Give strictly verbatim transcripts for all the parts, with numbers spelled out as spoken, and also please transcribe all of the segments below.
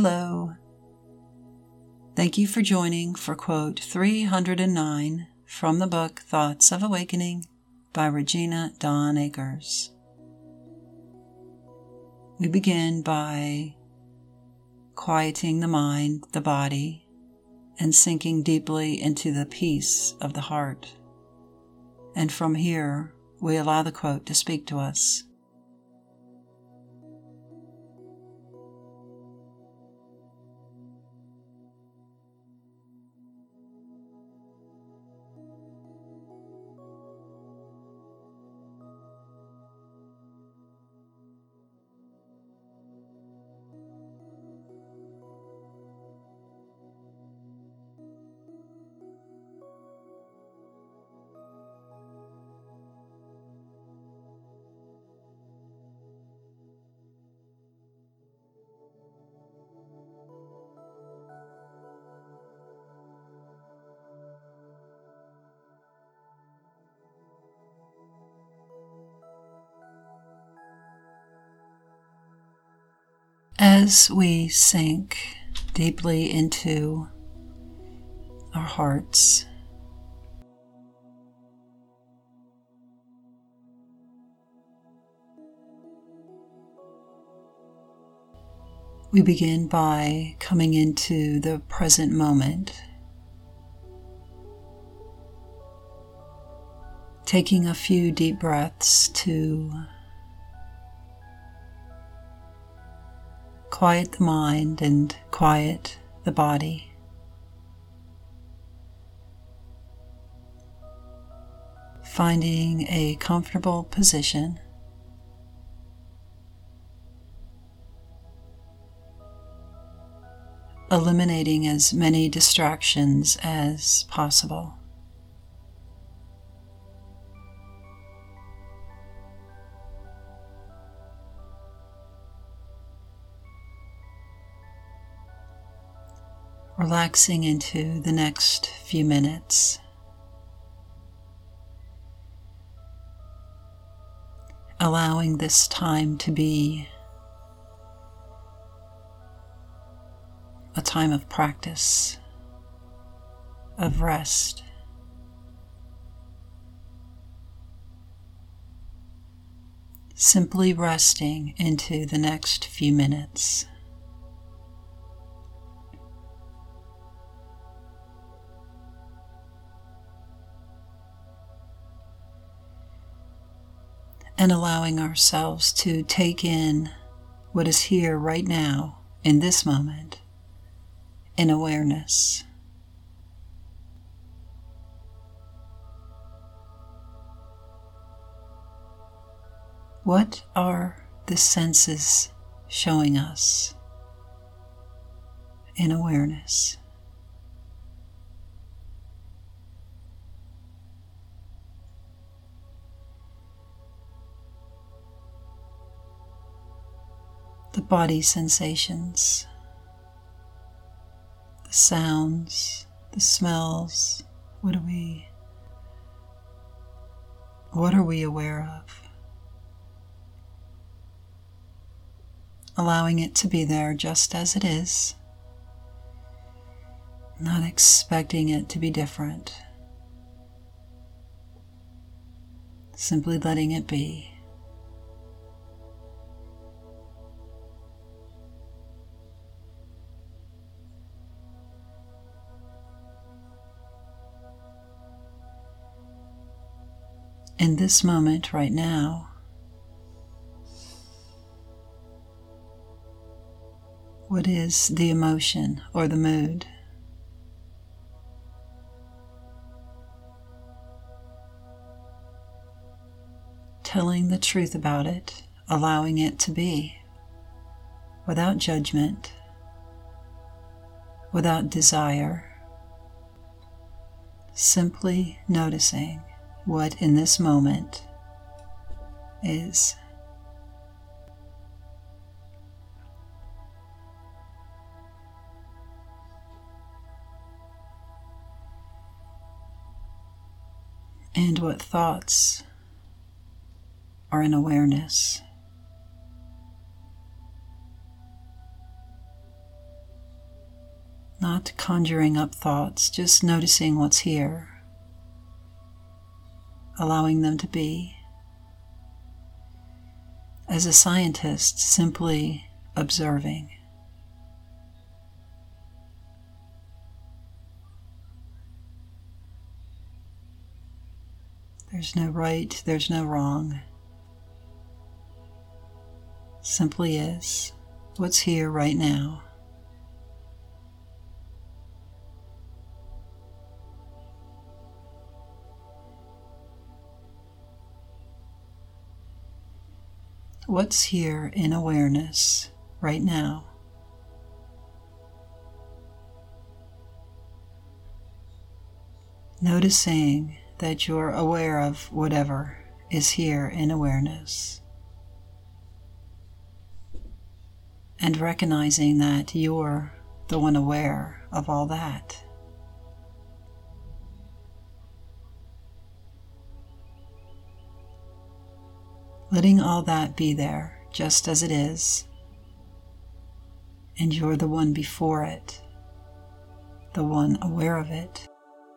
Hello. Thank you for joining for quote three hundred nine from the book Thoughts of Awakening by Regina Dawn Akers. We begin by quieting the mind, the body, and sinking deeply into the peace of the heart. And from here, we allow the quote to speak to us. As we sink deeply into our hearts, we begin by coming into the present moment, taking a few deep breaths to quiet the mind and quiet the body. Finding a comfortable position. Eliminating as many distractions as possible. Relaxing into the next few minutes. Allowing this time to be a time of practice, of rest. Simply resting into the next few minutes. And allowing ourselves to take in what is here right now, in this moment, in awareness. What are the senses showing us in awareness? The body sensations, the sounds, the smells, what are we, what are we aware of? Allowing it to be there just as it is, not expecting it to be different, simply letting it be. In this moment right now, what is the emotion or the mood? Telling the truth about it, allowing it to be, without judgment, without desire, simply noticing what in this moment is. And what thoughts are in awareness. Not conjuring up thoughts, just noticing what's here, allowing them to be. As a scientist, simply observing. There's no right, there's no wrong. Simply is what's here right now. What's here in awareness right now? Noticing that you're aware of whatever is here in awareness. And recognizing that you're the one aware of all that. Letting all that be there, just as it is, and you're the one before it, the one aware of it.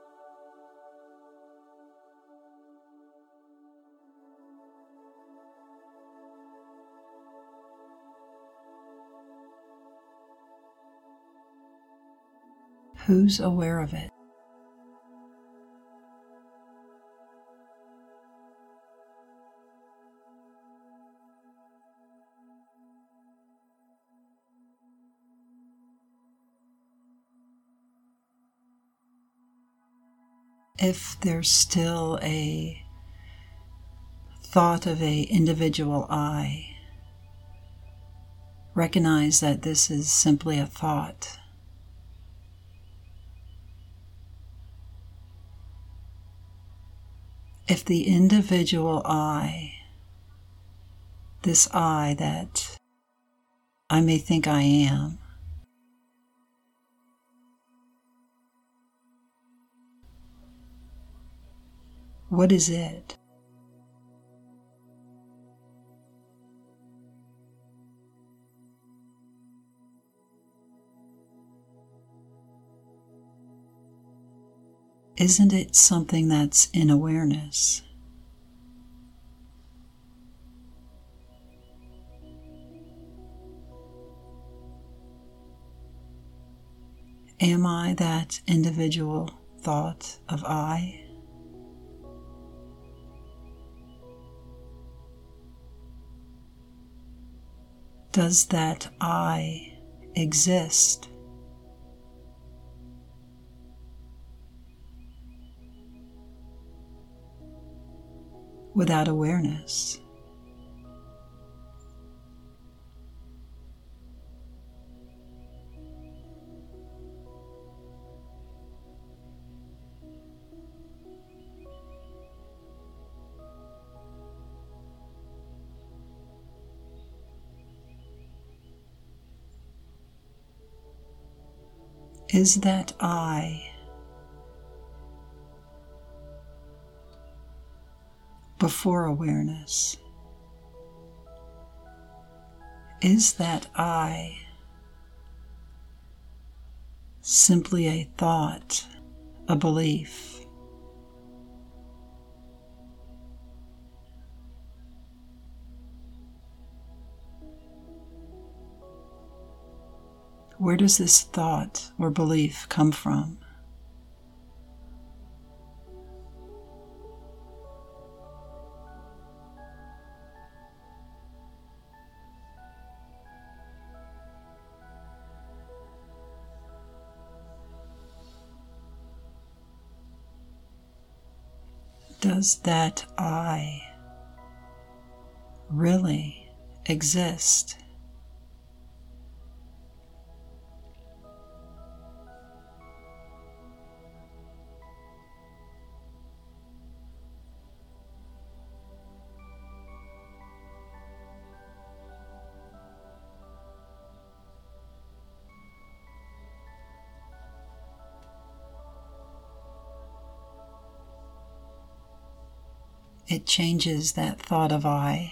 Who's aware of it? If there's still a thought of a individual I, recognize that this is simply a thought. If the individual I, this I that I may think I am, what is it? Isn't it something that's in awareness? Am I that individual thought of I? Does that I exist? Without awareness? Is that I before awareness? Is that I simply a thought, a belief? Where does this thought or belief come from? Does that I really exist? It changes that thought of I.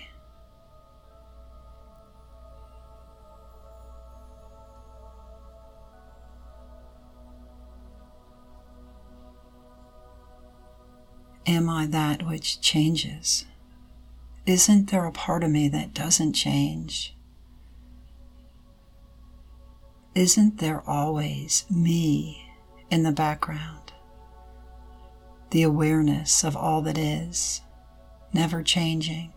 Am I that which changes? Isn't there a part of me that doesn't change? Isn't there always me in the background? The awareness of all that is, never changing,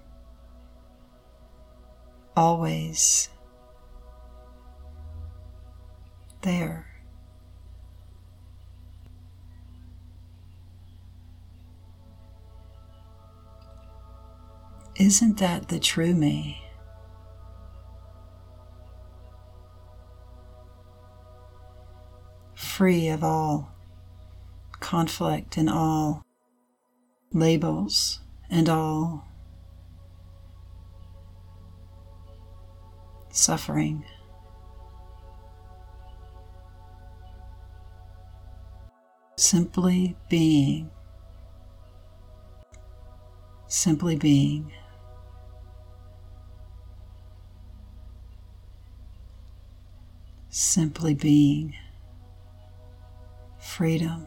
always there. Isn't that the true me? Free of all conflict and all labels and all suffering. Simply being. Simply being. Simply being. Freedom.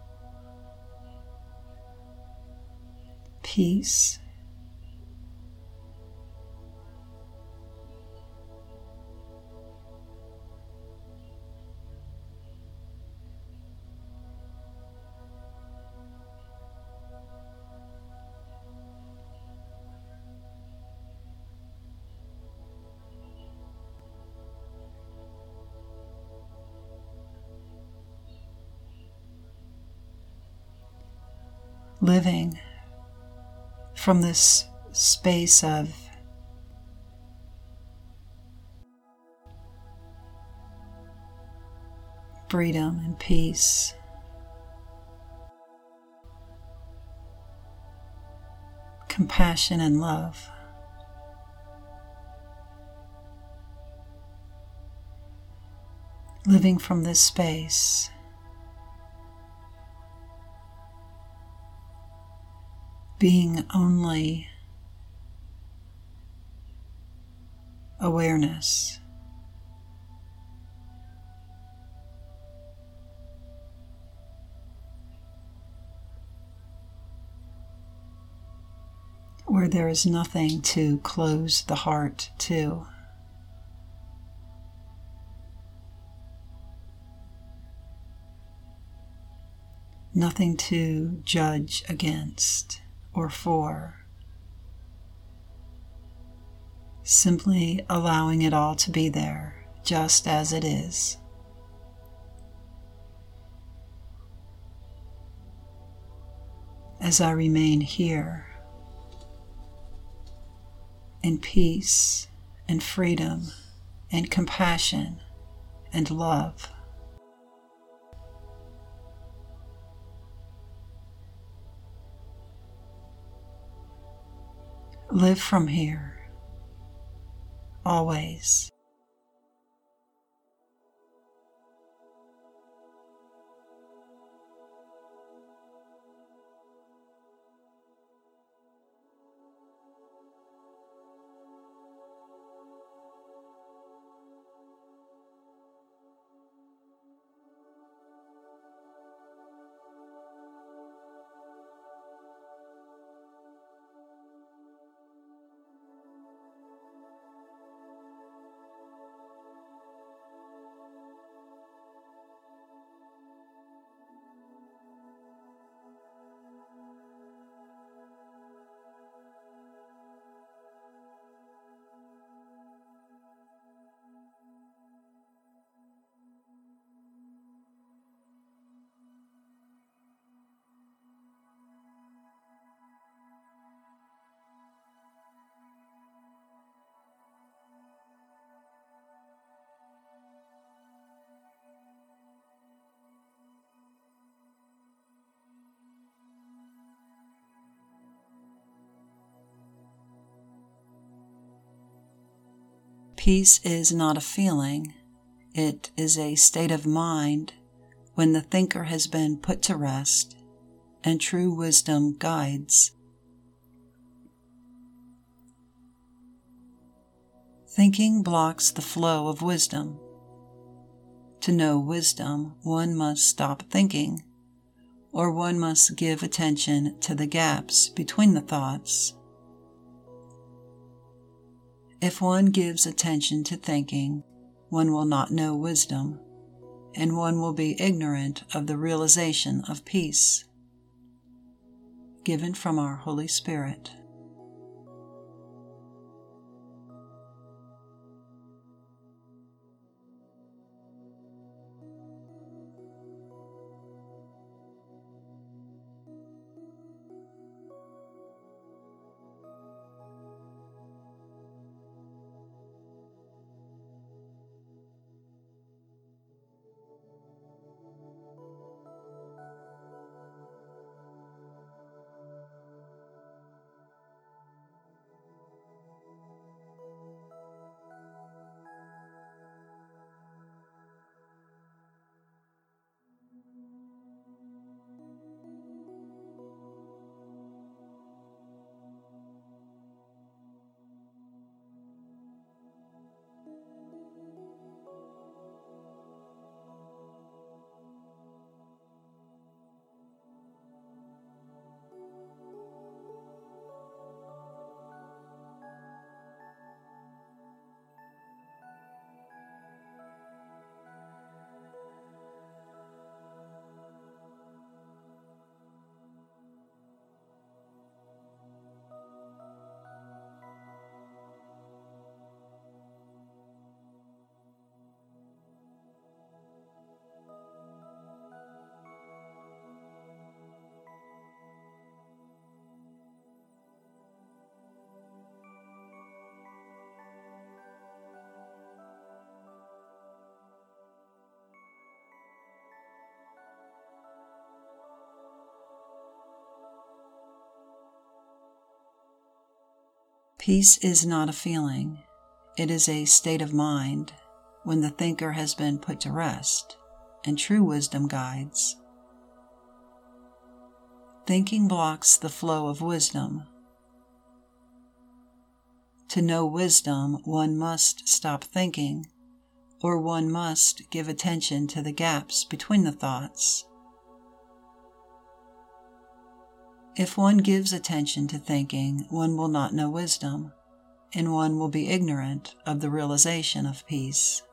Peace. Living from this space of freedom and peace, compassion and love. Living from this space, being only awareness. Where there is nothing to close the heart to. Nothing to judge against or for. Simply allowing it all to be there, just as it is. As I remain here, in peace and freedom and compassion and love. Live from here, always. Peace is not a feeling, it is a state of mind when the thinker has been put to rest and true wisdom guides. Thinking blocks the flow of wisdom. To know wisdom, one must stop thinking, or one must give attention to the gaps between the thoughts. If one gives attention to thinking, one will not know wisdom, and one will be ignorant of the realization of peace. Given from our Holy Spirit. Peace is not a feeling, it is a state of mind when the thinker has been put to rest and true wisdom guides. Thinking blocks the flow of wisdom. To know wisdom, one must stop thinking, or one must give attention to the gaps between the thoughts. If one gives attention to thinking, one will not know wisdom, and one will be ignorant of the realization of peace.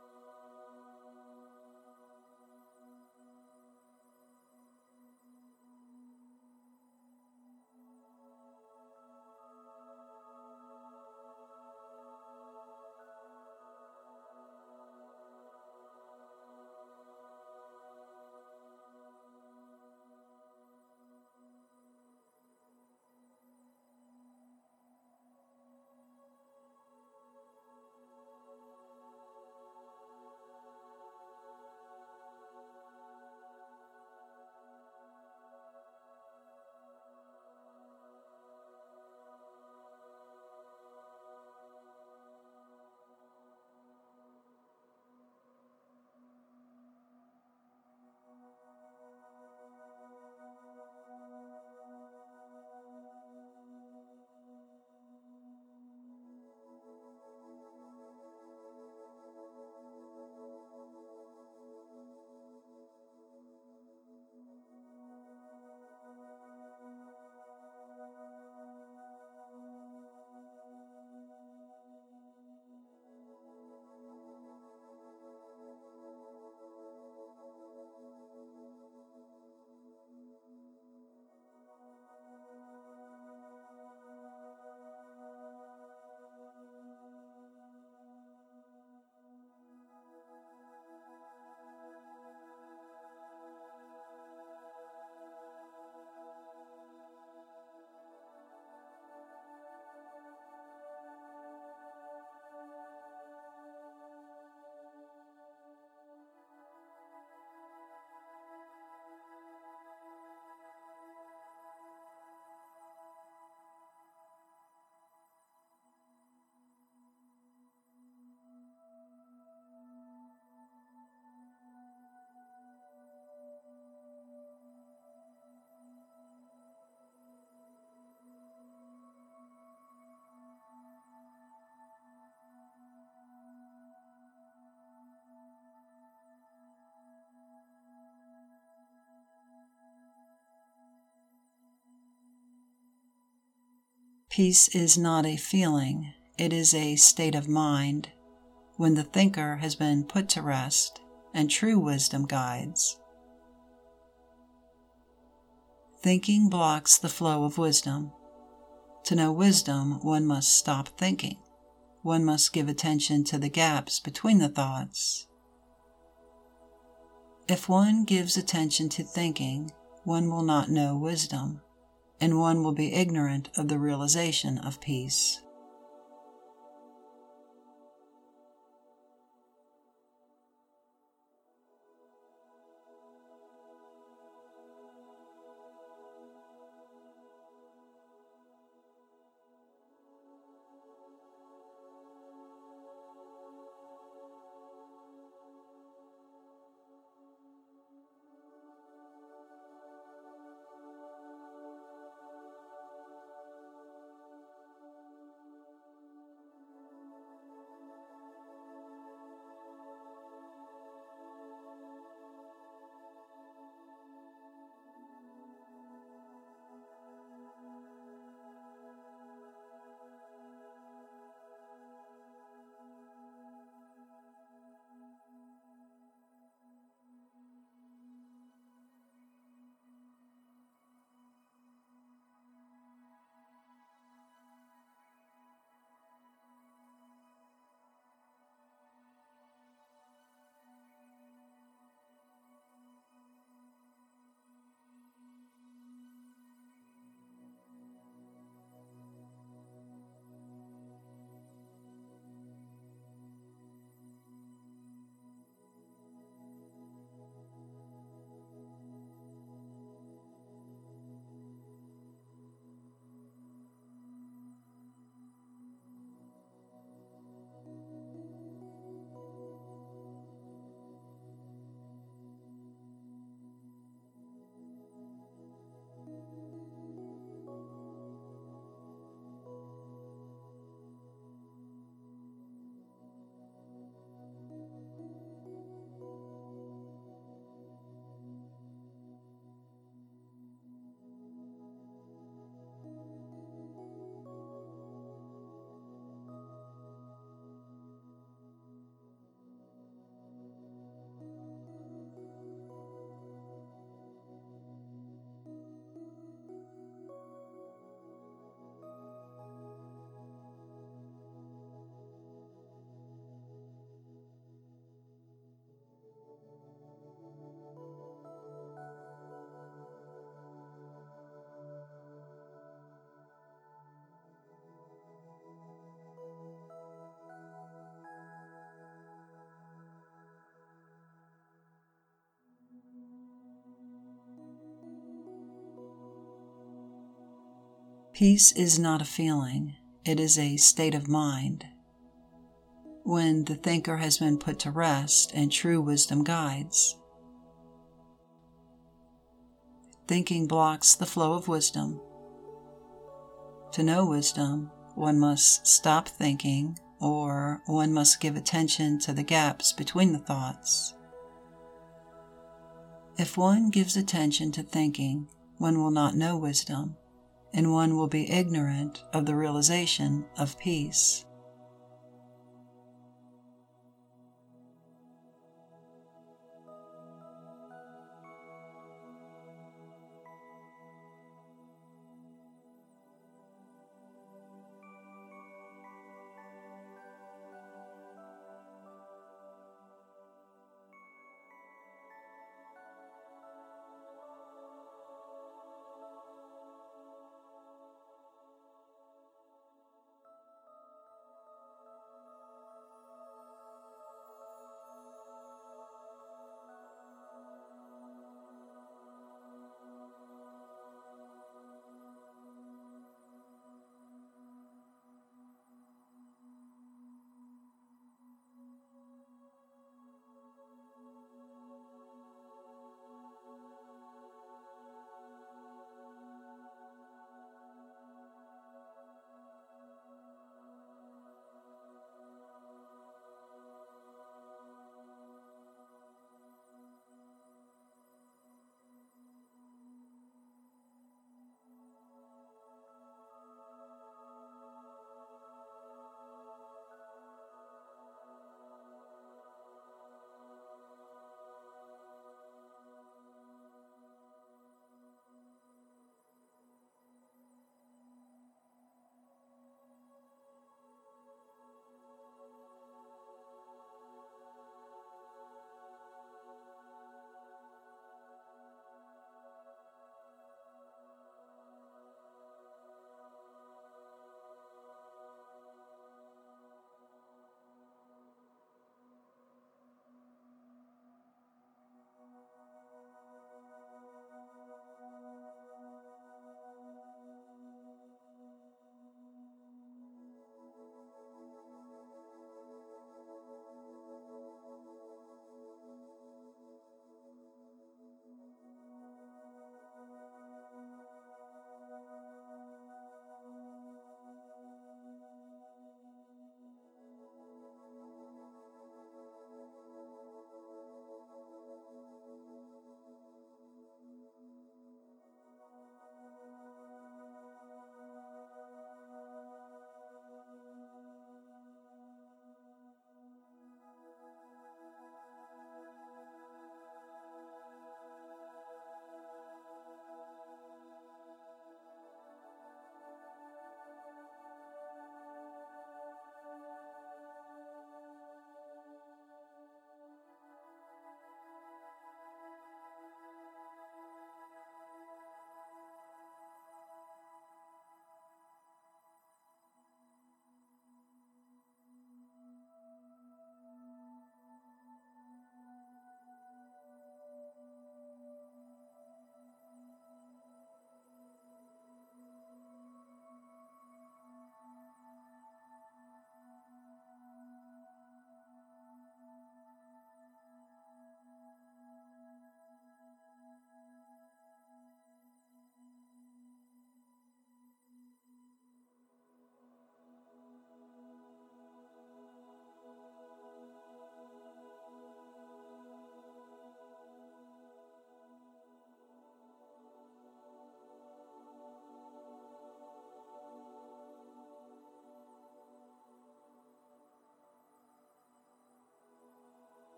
Peace is not a feeling, it is a state of mind when the thinker has been put to rest and true wisdom guides. Thinking blocks the flow of wisdom. To know wisdom, one must stop thinking. One must give attention to the gaps between the thoughts. If one gives attention to thinking, one will not know wisdom, and one will be ignorant of the realization of peace. Peace is not a feeling, it is a state of mind when the thinker has been put to rest and true wisdom guides. Thinking blocks the flow of wisdom. To know wisdom, one must stop thinking, or one must give attention to the gaps between the thoughts. If one gives attention to thinking, one will not know wisdom, and one will be ignorant of the realization of peace.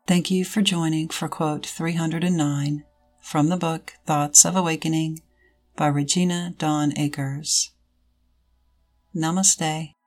Thank you for joining for quote three hundred nine from the book Thoughts of Awakening by Regina Dawn Akers. Namaste.